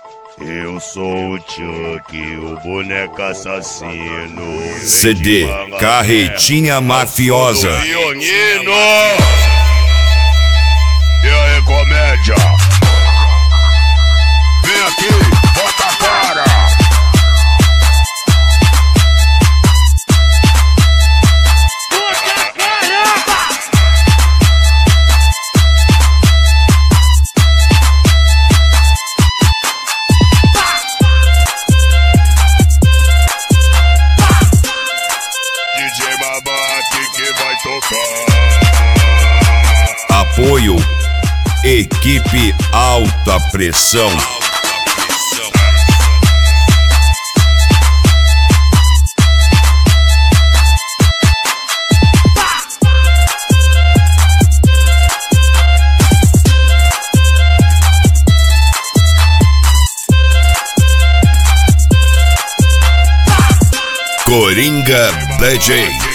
Eu sou o Chuck, o boneco assassino. CD Carretinha Mafiosa. Leonino! E aí, comédia? Vem aqui, bota a cara! DJ Babaque que vai tocar. Apoio Equipe Alta Pressão. Coringa DJ.